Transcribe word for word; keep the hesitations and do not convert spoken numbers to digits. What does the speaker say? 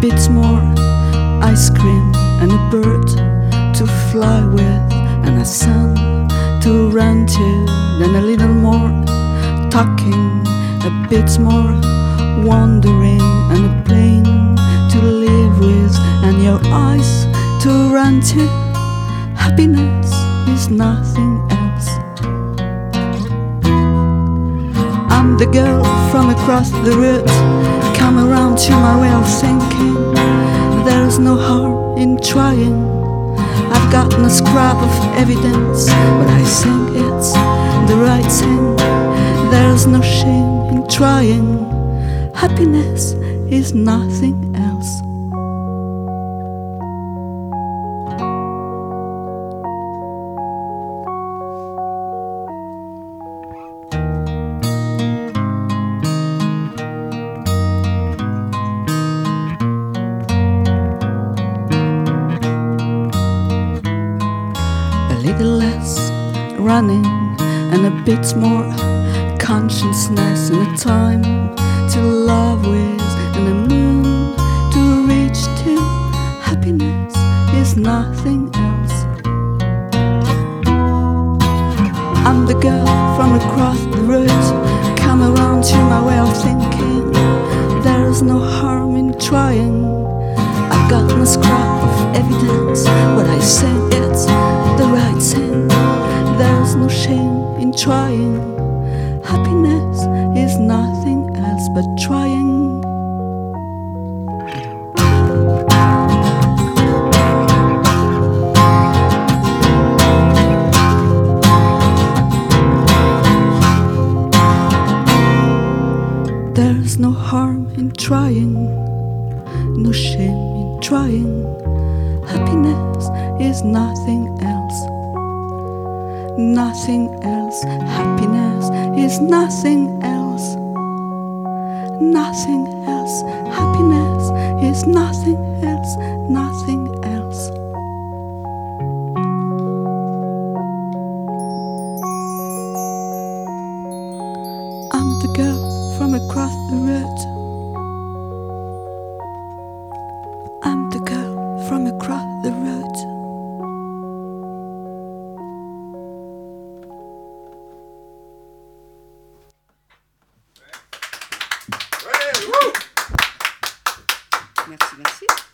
bit more ice cream and a bird to fly with, and a sun to run to, then a little more talking, a bit more wandering, and a plane to live with, and your eyes to run to. Happiness is nothing else. I'm the girl from across the road. Come around to my way of thinking. There's no harm in trying. I've got no scrap of evidence, but I think it's the right thing. There's no shame in trying. Happiness is nothing else. A little less running and a bit more consciousness, and a time to love with, and a moon to reach to. Happiness is nothing else. I'm the girl from across the road. Come around to my way of thinking. There's no harm in trying. I've got no scrap of evidence, but I say it's the right thing. There's no shame in trying. Happiness is nothing else but trying. There's no harm in trying, no shame in trying. Happiness is nothing else. Nothing else. Happiness is nothing else. Nothing else. Happiness is nothing else. Nothing else. I'm the girl from across the road. I'm the girl from across the road. Merci, merci.